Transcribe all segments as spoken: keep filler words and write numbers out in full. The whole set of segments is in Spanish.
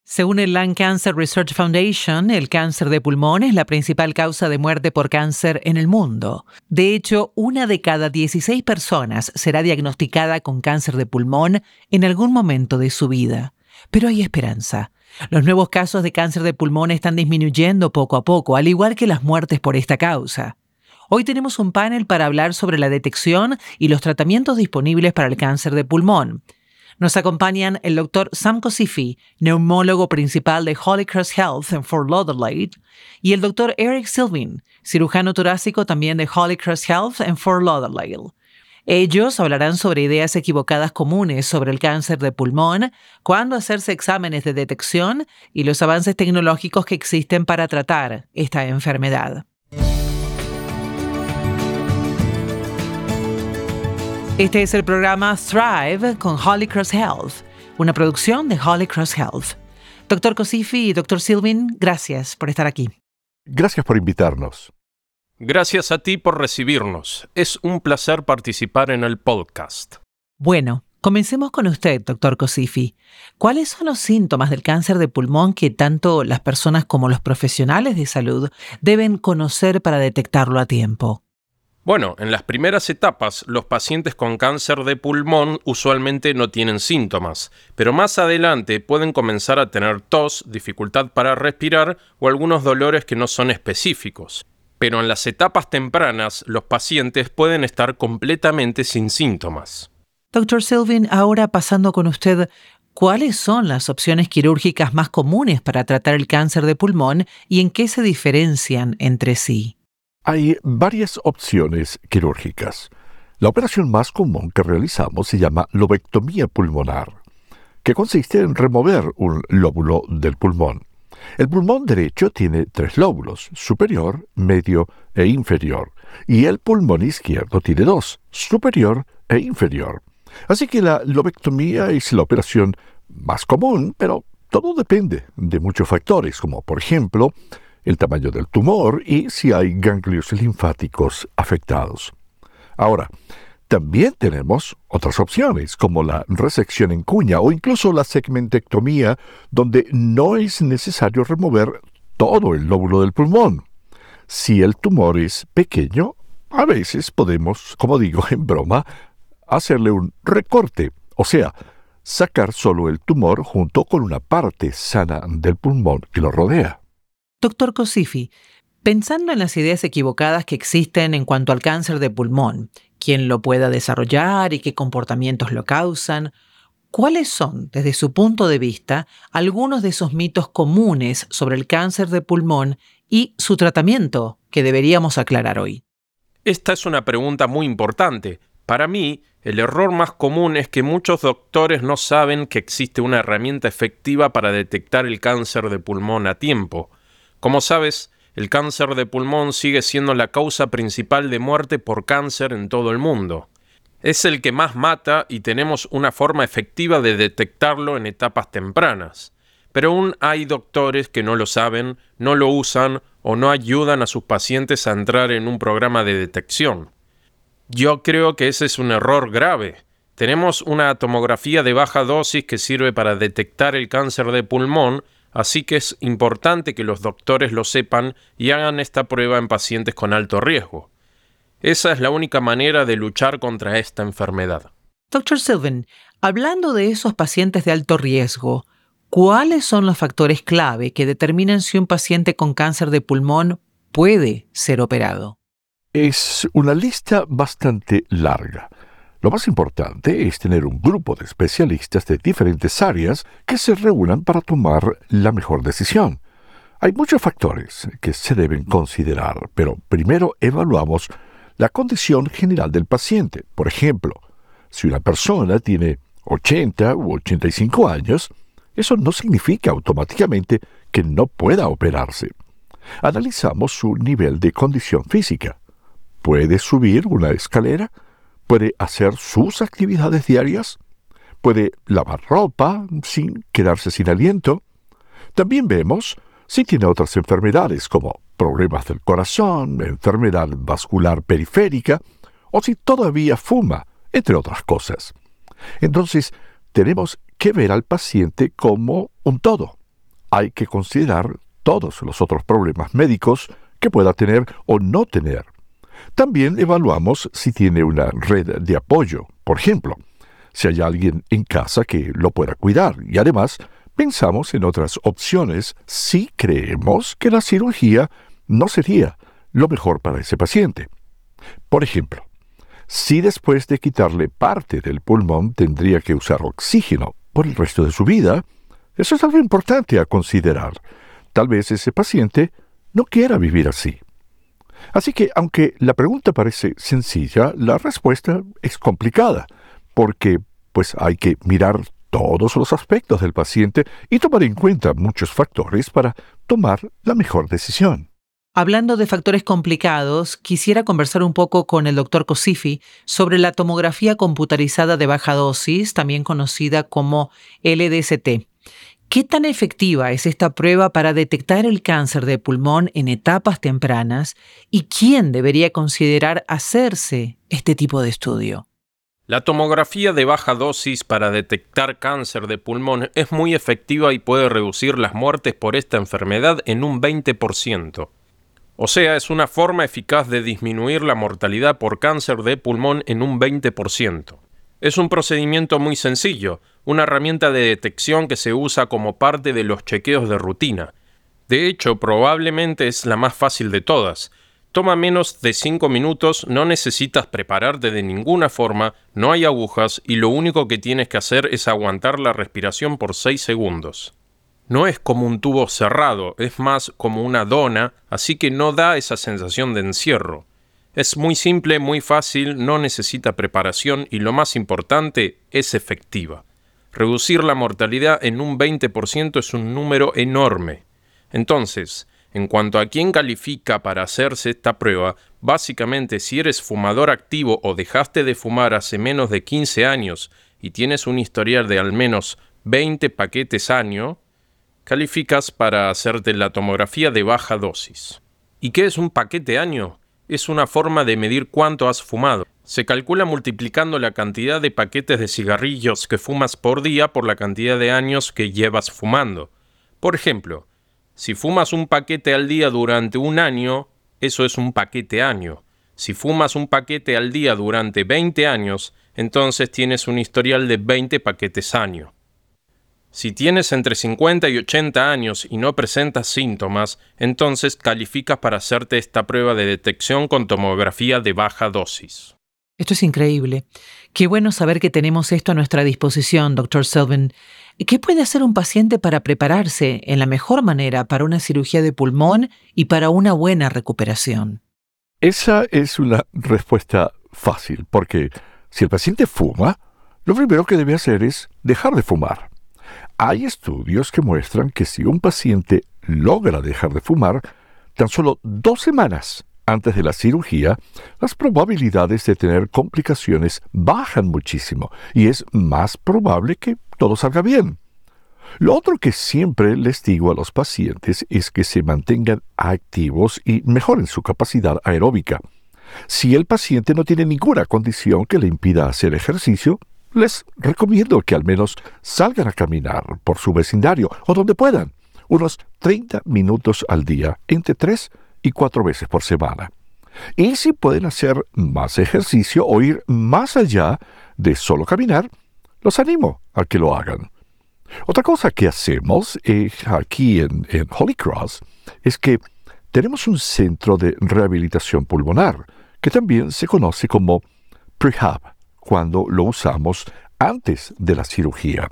Según el Lung Cancer Research Foundation, el cáncer de pulmón es la principal causa de muerte por cáncer en el mundo. De hecho, una de cada dieciséis personas será diagnosticada con cáncer de pulmón en algún momento de su vida. Pero hay esperanza. Los nuevos casos de cáncer de pulmón están disminuyendo poco a poco, al igual que las muertes por esta causa. Hoy tenemos un panel para hablar sobre la detección y los tratamientos disponibles para el cáncer de pulmón. Nos acompañan el doctor Sam Kosifi, neumólogo principal de Holy Cross Health en Fort Lauderdale, y el doctor Eric Sylvin, cirujano torácico también de Holy Cross Health en Fort Lauderdale. Ellos hablarán sobre ideas equivocadas comunes sobre el cáncer de pulmón, cuándo hacerse exámenes de detección y los avances tecnológicos que existen para tratar esta enfermedad. Este es el programa Thrive con Holy Cross Health, una producción de Holy Cross Health. doctor Kosifi y doctor Sylvin, gracias por estar aquí. Gracias por invitarnos. Gracias a ti por recibirnos. Es un placer participar en el podcast. Bueno, comencemos con usted, doctor Kosifi. ¿Cuáles son los síntomas del cáncer de pulmón que tanto las personas como los profesionales de salud deben conocer para detectarlo a tiempo? Bueno, en las primeras etapas, los pacientes con cáncer de pulmón usualmente no tienen síntomas, pero más adelante pueden comenzar a tener tos, dificultad para respirar o algunos dolores que no son específicos. Pero en las etapas tempranas, los pacientes pueden estar completamente sin síntomas. doctor Sylvin, ahora pasando con usted, ¿cuáles son las opciones quirúrgicas más comunes para tratar el cáncer de pulmón y en qué se diferencian entre sí? Hay varias opciones quirúrgicas. La operación más común que realizamos se llama lobectomía pulmonar, que consiste en remover un lóbulo del pulmón. El pulmón derecho tiene tres lóbulos, superior, medio e inferior, y el pulmón izquierdo tiene dos, superior e inferior. Así que la lobectomía es la operación más común, pero todo depende de muchos factores, como por ejemplo, el tamaño del tumor y si hay ganglios linfáticos afectados. Ahora, también tenemos otras opciones, como la resección en cuña o incluso la segmentectomía, donde no es necesario remover todo el lóbulo del pulmón. Si el tumor es pequeño, a veces podemos, como digo en broma, hacerle un recorte, o sea, sacar solo el tumor junto con una parte sana del pulmón que lo rodea. doctor Kosifi, pensando en las ideas equivocadas que existen en cuanto al cáncer de pulmón, quién lo pueda desarrollar y qué comportamientos lo causan, ¿cuáles son, desde su punto de vista, algunos de esos mitos comunes sobre el cáncer de pulmón y su tratamiento que deberíamos aclarar hoy? Esta es una pregunta muy importante. Para mí, el error más común es que muchos doctores no saben que existe una herramienta efectiva para detectar el cáncer de pulmón a tiempo. Como sabes, el cáncer de pulmón sigue siendo la causa principal de muerte por cáncer en todo el mundo. Es el que más mata y tenemos una forma efectiva de detectarlo en etapas tempranas. Pero aún hay doctores que no lo saben, no lo usan o no ayudan a sus pacientes a entrar en un programa de detección. Yo creo que ese es un error grave. Tenemos una tomografía de baja dosis que sirve para detectar el cáncer de pulmón, así que es importante que los doctores lo sepan y hagan esta prueba en pacientes con alto riesgo. Esa es la única manera de luchar contra esta enfermedad. doctor Sylvin, hablando de esos pacientes de alto riesgo, ¿cuáles son los factores clave que determinan si un paciente con cáncer de pulmón puede ser operado? Es una lista bastante larga. Lo más importante es tener un grupo de especialistas de diferentes áreas que se reúnan para tomar la mejor decisión. Hay muchos factores que se deben considerar, pero primero evaluamos la condición general del paciente. Por ejemplo, si una persona tiene ochenta u ochenta y cinco años, eso no significa automáticamente que no pueda operarse. Analizamos su nivel de condición física. ¿Puede subir una escalera? ¿Puede hacer sus actividades diarias? ¿Puede lavar ropa sin quedarse sin aliento? También vemos si tiene otras enfermedades como problemas del corazón, enfermedad vascular periférica o si todavía fuma, entre otras cosas. Entonces, tenemos que ver al paciente como un todo. hay que considerar todos los otros problemas médicos que pueda tener o no tener. También evaluamos si tiene una red de apoyo, por ejemplo, si hay alguien en casa que lo pueda cuidar, y además pensamos en otras opciones si creemos que la cirugía no sería lo mejor para ese paciente. Por ejemplo, si después de quitarle parte del pulmón tendría que usar oxígeno por el resto de su vida, eso es algo importante a considerar. Tal vez ese paciente no quiera vivir así. Así que, aunque la pregunta parece sencilla, la respuesta es complicada, porque pues hay que mirar todos los aspectos del paciente y tomar en cuenta muchos factores para tomar la mejor decisión. Hablando de factores complicados, quisiera conversar un poco con el doctor Cosifi sobre la tomografía computarizada de baja dosis, también conocida como L D C T. ¿Qué tan efectiva es esta prueba para detectar el cáncer de pulmón en etapas tempranas y quién debería considerar hacerse este tipo de estudio? La tomografía de baja dosis para detectar cáncer de pulmón es muy efectiva y puede reducir las muertes por esta enfermedad en un veinte por ciento. O sea, es una forma eficaz de disminuir la mortalidad por cáncer de pulmón en un veinte por ciento. Es un procedimiento muy sencillo, una herramienta de detección que se usa como parte de los chequeos de rutina. De hecho, probablemente es la más fácil de todas. Toma menos de cinco minutos, no necesitas prepararte de ninguna forma, no hay agujas y lo único que tienes que hacer es aguantar la respiración por seis segundos. No es como un tubo cerrado, es más como una dona, así que no da esa sensación de encierro. Es muy simple, muy fácil, no necesita preparación y lo más importante, es efectiva. Reducir la mortalidad en un veinte por ciento es un número enorme. Entonces, en cuanto a quién califica para hacerse esta prueba, básicamente si eres fumador activo o dejaste de fumar hace menos de quince años y tienes un historial de al menos veinte paquetes año, calificas para hacerte la tomografía de baja dosis. ¿Y qué es un paquete año? Es una forma de medir cuánto has fumado. Se calcula multiplicando la cantidad de paquetes de cigarrillos que fumas por día por la cantidad de años que llevas fumando. Por ejemplo, si fumas un paquete al día durante un año, eso es un paquete año. Si fumas un paquete al día durante veinte años, entonces tienes un historial de veinte paquetes año. Si tienes entre cincuenta y ochenta años y no presentas síntomas, entonces calificas para hacerte esta prueba de detección con tomografía de baja dosis. Esto es increíble. Qué bueno saber que tenemos esto a nuestra disposición, doctor Selvin. ¿Qué puede hacer un paciente para prepararse en la mejor manera para una cirugía de pulmón y para una buena recuperación? Esa es una respuesta fácil, porque si el paciente fuma, lo primero que debe hacer es dejar de fumar. Hay estudios que muestran que si un paciente logra dejar de fumar, tan solo dos semanas antes de la cirugía, las probabilidades de tener complicaciones bajan muchísimo y es más probable que todo salga bien. Lo otro que siempre les digo a los pacientes es que se mantengan activos y mejoren su capacidad aeróbica. Si el paciente no tiene ninguna condición que le impida hacer ejercicio, les recomiendo que al menos salgan a caminar por su vecindario o donde puedan, unos treinta minutos al día, entre tres y cuatro veces por semana. Y si pueden hacer más ejercicio o ir más allá de solo caminar, los animo a que lo hagan. Otra cosa que hacemos eh, aquí en, en Holy Cross es que tenemos un centro de rehabilitación pulmonar, que también se conoce como prehab, cuando lo usamos antes de la cirugía.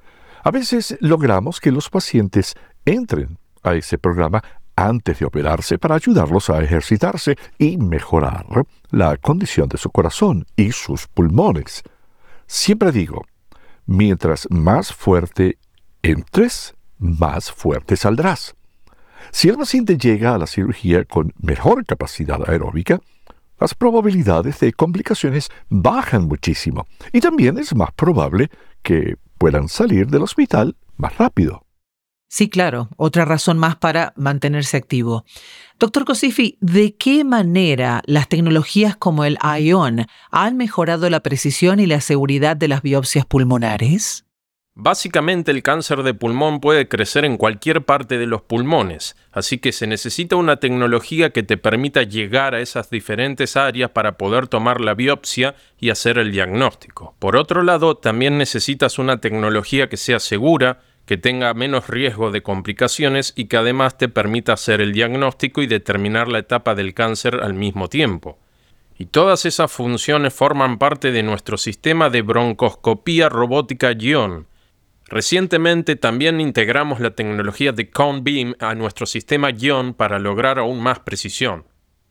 A veces logramos que los pacientes entren a ese programa antes de operarse para ayudarlos a ejercitarse y mejorar la condición de su corazón y sus pulmones. Siempre digo, mientras más fuerte entres, más fuerte saldrás. Si el paciente llega a la cirugía con mejor capacidad aeróbica, las probabilidades de complicaciones bajan muchísimo y también es más probable que puedan salir del hospital más rápido. Sí, claro, otra razón más para mantenerse activo. Doctor Cosifi, ¿de qué manera las tecnologías como el ION han mejorado la precisión y la seguridad de las biopsias pulmonares? Básicamente, el cáncer de pulmón puede crecer en cualquier parte de los pulmones, así que se necesita una tecnología que te permita llegar a esas diferentes áreas para poder tomar la biopsia y hacer el diagnóstico. Por otro lado, también necesitas una tecnología que sea segura, que tenga menos riesgo de complicaciones y que además te permita hacer el diagnóstico y determinar la etapa del cáncer al mismo tiempo. Y todas esas funciones forman parte de nuestro sistema de broncoscopía robótica Gion. Recientemente también integramos la tecnología de Cone Beam a nuestro sistema Gion para lograr aún más precisión.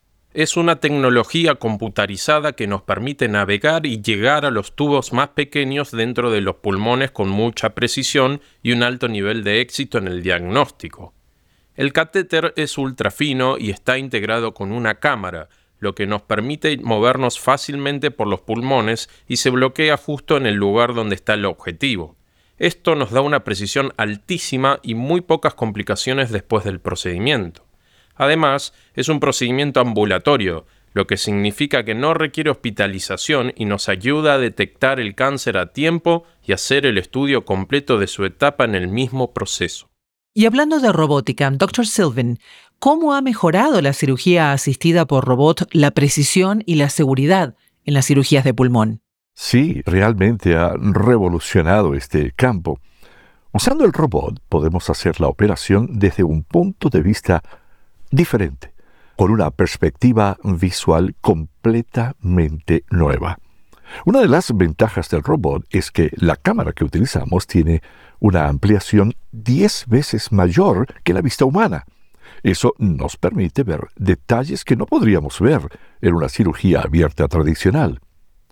Es una tecnología computarizada que nos permite navegar y llegar a los tubos más pequeños dentro de los pulmones con mucha precisión y un alto nivel de éxito en el diagnóstico. El catéter es ultra fino y está integrado con una cámara, lo que nos permite movernos fácilmente por los pulmones y se bloquea justo en el lugar donde está el objetivo. Esto nos da una precisión altísima y muy pocas complicaciones después del procedimiento. Además, es un procedimiento ambulatorio, lo que significa que no requiere hospitalización y nos ayuda a detectar el cáncer a tiempo y hacer el estudio completo de su etapa en el mismo proceso. Y hablando de robótica, doctor Sylvan, ¿cómo ha mejorado la cirugía asistida por robot la precisión y la seguridad en las cirugías de pulmón? Sí, realmente ha revolucionado este campo. Usando el robot podemos hacer la operación desde un punto de vista diferente, con una perspectiva visual completamente nueva. Una de las ventajas del robot es que la cámara que utilizamos tiene una ampliación diez veces mayor que la vista humana. Eso nos permite ver detalles que no podríamos ver en una cirugía abierta tradicional.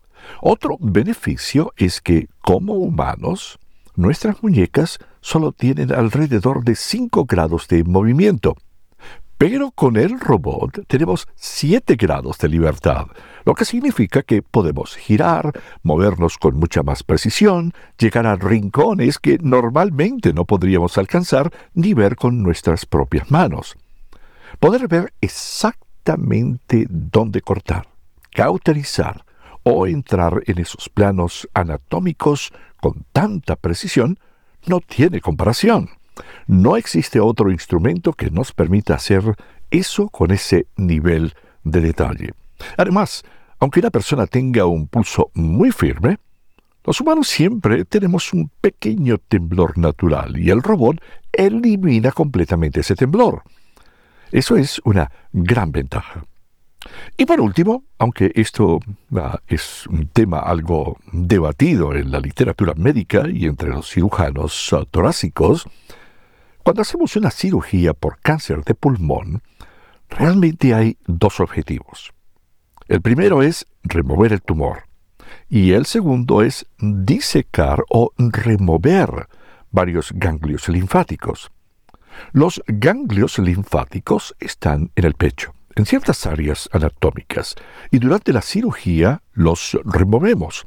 Otro beneficio es que, como humanos, nuestras muñecas solo tienen alrededor de cinco grados de movimiento. Pero con el robot tenemos siete grados de libertad, lo que significa que podemos girar, movernos con mucha más precisión, llegar a rincones que normalmente no podríamos alcanzar ni ver con nuestras propias manos. Poder ver exactamente dónde cortar, cauterizar o entrar en esos planos anatómicos con tanta precisión no tiene comparación. No existe otro instrumento que nos permita hacer eso con ese nivel de detalle. Además, aunque una persona tenga un pulso muy firme, los humanos siempre tenemos un pequeño temblor natural y el robot elimina completamente ese temblor. Eso es una gran ventaja. Y por último, aunque esto ah, es un tema algo debatido en la literatura médica y entre los cirujanos uh, torácicos, cuando hacemos una cirugía por cáncer de pulmón, realmente hay dos objetivos. El primero es remover el tumor y el segundo es disecar o remover varios ganglios linfáticos. Los ganglios linfáticos están en el pecho, en ciertas áreas anatómicas, y durante la cirugía los removemos.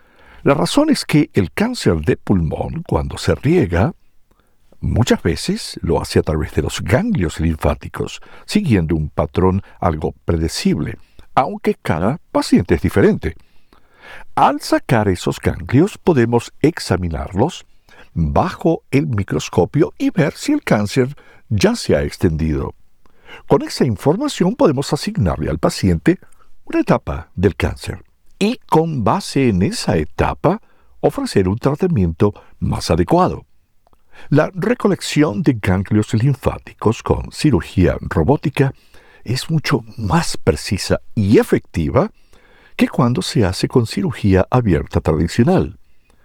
La razón es que el cáncer de pulmón, cuando se riega, muchas veces lo hace a través de los ganglios linfáticos, siguiendo un patrón algo predecible, aunque cada paciente es diferente. Al sacar esos ganglios podemos examinarlos bajo el microscopio y ver si el cáncer ya se ha extendido. Con esa información podemos asignarle al paciente una etapa del cáncer y con base en esa etapa ofrecer un tratamiento más adecuado. La recolección de ganglios linfáticos con cirugía robótica es mucho más precisa y efectiva que cuando se hace con cirugía abierta tradicional.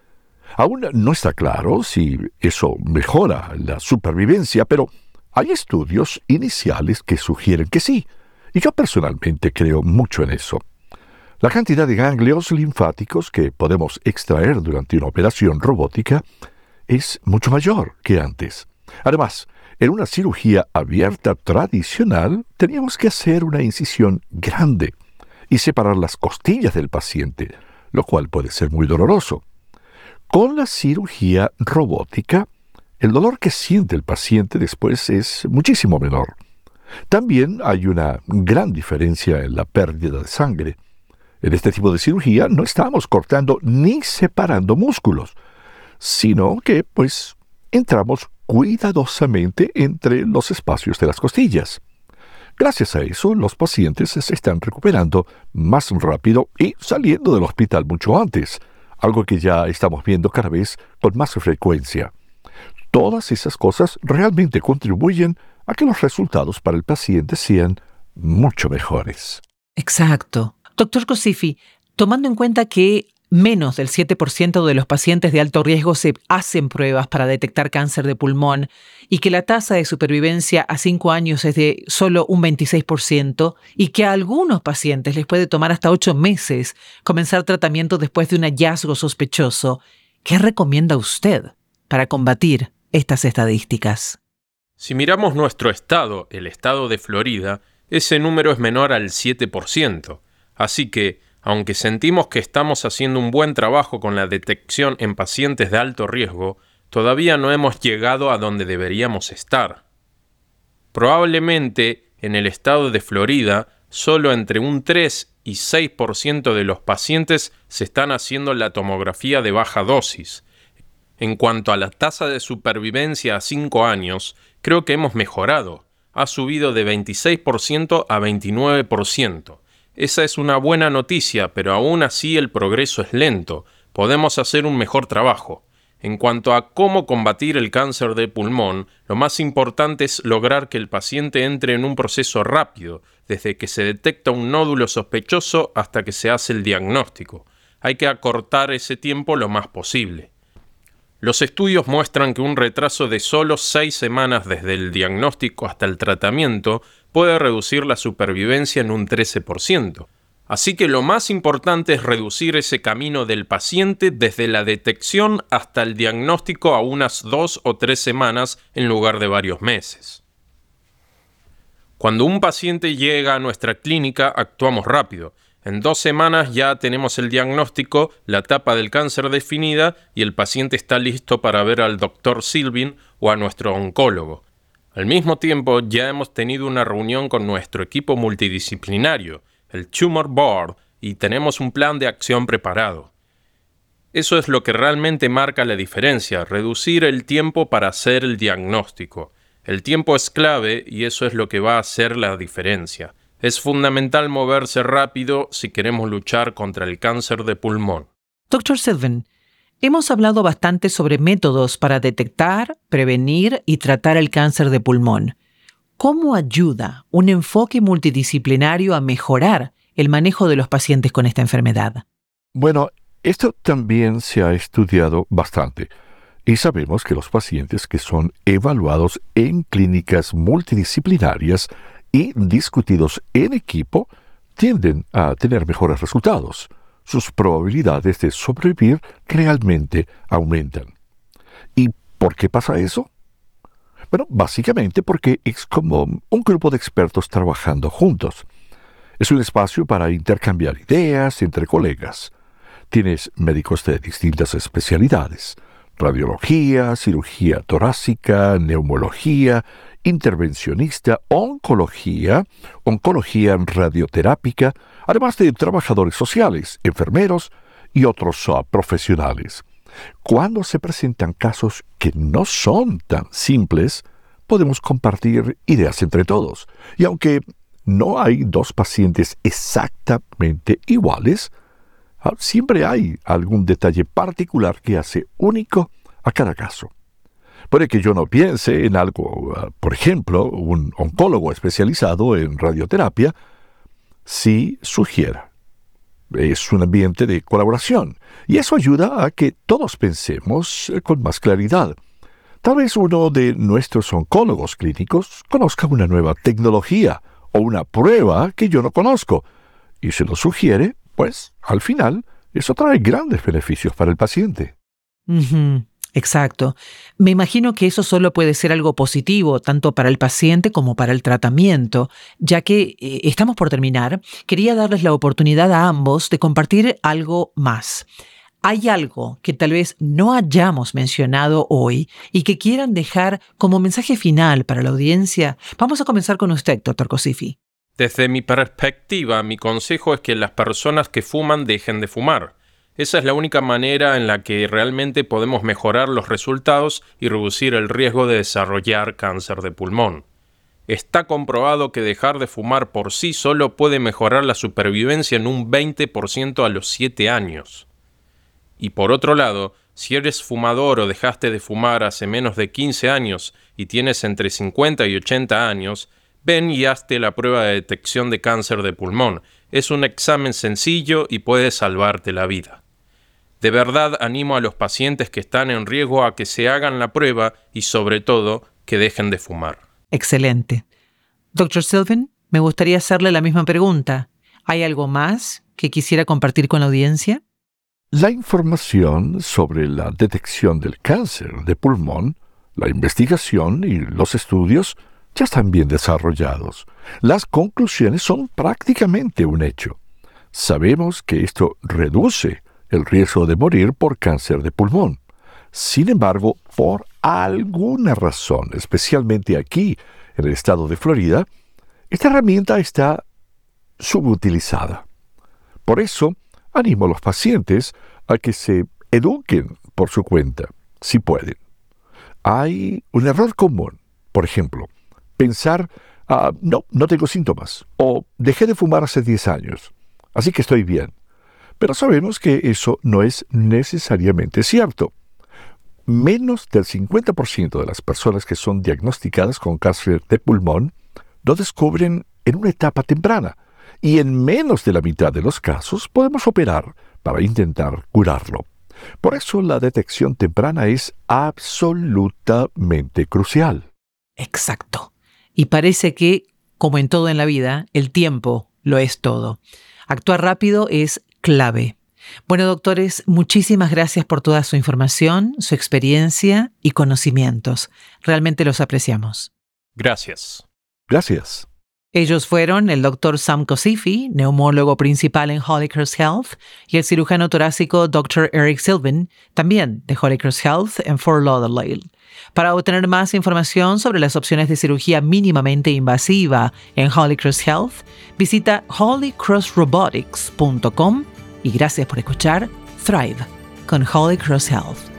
Aún no está claro si eso mejora la supervivencia, pero hay estudios iniciales que sugieren que sí, y yo personalmente creo mucho en eso. La cantidad de ganglios linfáticos que podemos extraer durante una operación robótica es mucho mayor que antes. Además, en una cirugía abierta tradicional teníamos que hacer una incisión grande y separar las costillas del paciente, lo cual puede ser muy doloroso. Con la cirugía robótica, el dolor que siente el paciente después es muchísimo menor. También hay una gran diferencia en la pérdida de sangre. En este tipo de cirugía no estamos cortando ni separando músculos. sino que, pues, entramos cuidadosamente entre los espacios de las costillas. Gracias a eso, los pacientes se están recuperando más rápido y saliendo del hospital mucho antes, algo que ya estamos viendo cada vez con más frecuencia. Todas esas cosas realmente contribuyen a que los resultados para el paciente sean mucho mejores. Exacto. Doctor Cosifi, tomando en cuenta que menos del siete por ciento de los pacientes de alto riesgo se hacen pruebas para detectar cáncer de pulmón y que la tasa de supervivencia a cinco años es de solo un veintiséis por ciento y que a algunos pacientes les puede tomar hasta ocho meses comenzar tratamiento después de un hallazgo sospechoso, ¿qué recomienda usted para combatir estas estadísticas? Si miramos nuestro estado, el estado de Florida, ese número es menor al siete por ciento. Así que, aunque sentimos que estamos haciendo un buen trabajo con la detección en pacientes de alto riesgo, todavía no hemos llegado a donde deberíamos estar. Probablemente, en el estado de Florida, solo entre un tres y seis por ciento de los pacientes se están haciendo la tomografía de baja dosis. En cuanto a la tasa de supervivencia a cinco años, creo que hemos mejorado. Ha subido de veintiséis por ciento a veintinueve por ciento. Esa es una buena noticia, pero aún así el progreso es lento. Podemos hacer un mejor trabajo. En cuanto a cómo combatir el cáncer de pulmón, lo más importante es lograr que el paciente entre en un proceso rápido, desde que se detecta un nódulo sospechoso hasta que se hace el diagnóstico. Hay que acortar ese tiempo lo más posible. Los estudios muestran que un retraso de solo seis semanas desde el diagnóstico hasta el tratamiento puede reducir la supervivencia en un trece por ciento. Así que lo más importante es reducir ese camino del paciente desde la detección hasta el diagnóstico a unas dos o tres semanas en lugar de varios meses. Cuando un paciente llega a nuestra clínica, actuamos rápido. En dos semanas ya tenemos el diagnóstico, la etapa del cáncer definida y el paciente está listo para ver al doctor Sylvin o a nuestro oncólogo. Al mismo tiempo, ya hemos tenido una reunión con nuestro equipo multidisciplinario, el Tumor Board, y tenemos un plan de acción preparado. Eso es lo que realmente marca la diferencia, reducir el tiempo para hacer el diagnóstico. El tiempo es clave y eso es lo que va a hacer la diferencia. Es fundamental moverse rápido si queremos luchar contra el cáncer de pulmón. doctor Sylvin, hemos hablado bastante sobre métodos para detectar, prevenir y tratar el cáncer de pulmón. ¿Cómo ayuda un enfoque multidisciplinario a mejorar el manejo de los pacientes con esta enfermedad? Bueno, esto también se ha estudiado bastante. Y sabemos que los pacientes que son evaluados en clínicas multidisciplinarias y discutidos en equipo tienden a tener mejores resultados. Sus probabilidades de sobrevivir realmente aumentan. ¿Y por qué pasa eso? Bueno, básicamente porque es como un grupo de expertos trabajando juntos. Es un espacio para intercambiar ideas entre colegas. Tienes médicos de distintas especialidades: radiología, cirugía torácica, neumología, intervencionista, oncología, oncología radioterápica, además de trabajadores sociales, enfermeros y otros uh, profesionales. Cuando se presentan casos que no son tan simples, podemos compartir ideas entre todos. Y aunque no hay dos pacientes exactamente iguales, uh, siempre hay algún detalle particular que hace único a cada caso. Puede que yo no piense en algo, uh, por ejemplo, un oncólogo especializado en radioterapia, sí sugiera. Es un ambiente de colaboración, y eso ayuda a que todos pensemos eh, con más claridad. Tal vez uno de nuestros oncólogos clínicos conozca una nueva tecnología o una prueba que yo no conozco, y se lo sugiere, pues, al final, eso trae grandes beneficios para el paciente. Uh-huh. Exacto. Me imagino que eso solo puede ser algo positivo, tanto para el paciente como para el tratamiento. Ya que eh, estamos por terminar, quería darles la oportunidad a ambos de compartir algo más. ¿Hay algo que tal vez no hayamos mencionado hoy y que quieran dejar como mensaje final para la audiencia? Vamos a comenzar con usted, doctor Cosifi. Desde mi perspectiva, mi consejo es que las personas que fuman dejen de fumar. Esa es la única manera en la que realmente podemos mejorar los resultados y reducir el riesgo de desarrollar cáncer de pulmón. Está comprobado que dejar de fumar por sí solo puede mejorar la supervivencia en un veinte por ciento a los siete años. Y por otro lado, si eres fumador o dejaste de fumar hace menos de quince años y tienes entre cincuenta y ochenta años, ven y hazte la prueba de detección de cáncer de pulmón. Es un examen sencillo y puede salvarte la vida. De verdad animo a los pacientes que están en riesgo a que se hagan la prueba y sobre todo que dejen de fumar. Excelente. doctor Sylvan, me gustaría hacerle la misma pregunta. ¿Hay algo más que quisiera compartir con la audiencia? La información sobre la detección del cáncer de pulmón, la investigación y los estudios ya están bien desarrollados. Las conclusiones son prácticamente un hecho. Sabemos que esto reduce el riesgo de morir por cáncer de pulmón. Sin embargo, por alguna razón, especialmente aquí en el estado de Florida, esta herramienta está subutilizada. Por eso, animo a los pacientes a que se eduquen por su cuenta, si pueden. Hay un error común, por ejemplo, pensar, ah, no, no tengo síntomas, o dejé de fumar hace diez años, así que estoy bien. Pero sabemos que eso no es necesariamente cierto. Menos del cincuenta por ciento de las personas que son diagnosticadas con cáncer de pulmón lo descubren en una etapa temprana, y en menos de la mitad de los casos podemos operar para intentar curarlo. Por eso la detección temprana es absolutamente crucial. Exacto. Y parece que, como en todo en la vida, el tiempo lo es todo. Actuar rápido es clave. Bueno, doctores, muchísimas gracias por toda su información, su experiencia y conocimientos. Realmente los apreciamos. Gracias. Gracias. Ellos fueron el doctor Sam Kosifi, neumólogo principal en Holy Cross Health, y el cirujano torácico doctor Eric Sylvan, también de Holy Cross Health en Fort Lauderdale. Para obtener más información sobre las opciones de cirugía mínimamente invasiva en Holy Cross Health, visita holy cross robotics punto com y gracias por escuchar Thrive con Holy Cross Health.